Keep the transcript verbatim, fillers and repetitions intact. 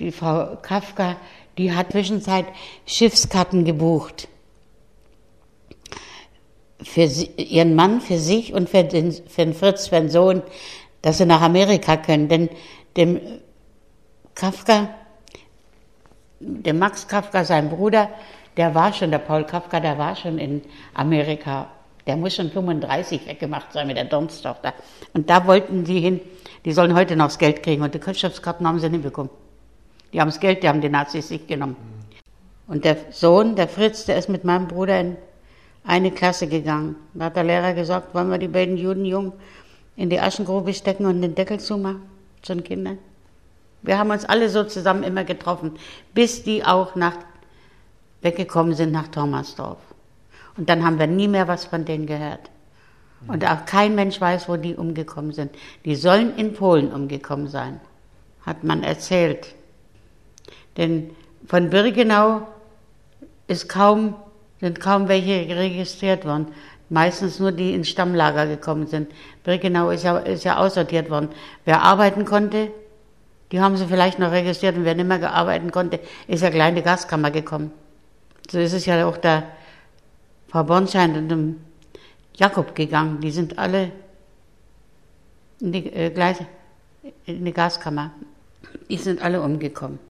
die Frau Kafka, die hat zwischenzeit Schiffskarten gebucht. Für sie, ihren Mann, für sich und für den, für den Fritz, für den Sohn, dass sie nach Amerika können. Denn dem Kafka, dem Max Kafka, sein Bruder, der war schon, der Paul Kafka, der war schon in Amerika. Der muss schon fünfunddreißig weggemacht sein mit der Dornstochter. Und da wollten sie hin, die sollen heute noch das Geld kriegen. Und die Schiffskarten haben sie nicht bekommen. Die haben das Geld, die haben die Nazis sich genommen. Und der Sohn, der Fritz, der ist mit meinem Bruder in eine Klasse gegangen. Da hat der Lehrer gesagt, wollen wir die beiden Judenjungen in die Aschengrube stecken und den Deckel zumachen zu den Kindern. Wir haben uns alle so zusammen immer getroffen, bis die auch nach, weggekommen sind nach Thomasdorf. Und dann haben wir nie mehr was von denen gehört. Und auch kein Mensch weiß, wo die umgekommen sind. Die sollen in Polen umgekommen sein, hat man erzählt. Denn von Birkenau ist kaum, sind kaum welche registriert worden. Meistens nur die ins Stammlager gekommen sind. Birkenau ist ja, ist ja aussortiert worden. Wer arbeiten konnte, die haben sie vielleicht noch registriert. Und wer nicht mehr arbeiten konnte, ist ja gleich in die Gaskammer gekommen. So ist es ja auch der Frau Bornschein und dem Jakob gegangen. Die sind alle in die, äh, gleich in die Gaskammer. Die sind alle umgekommen.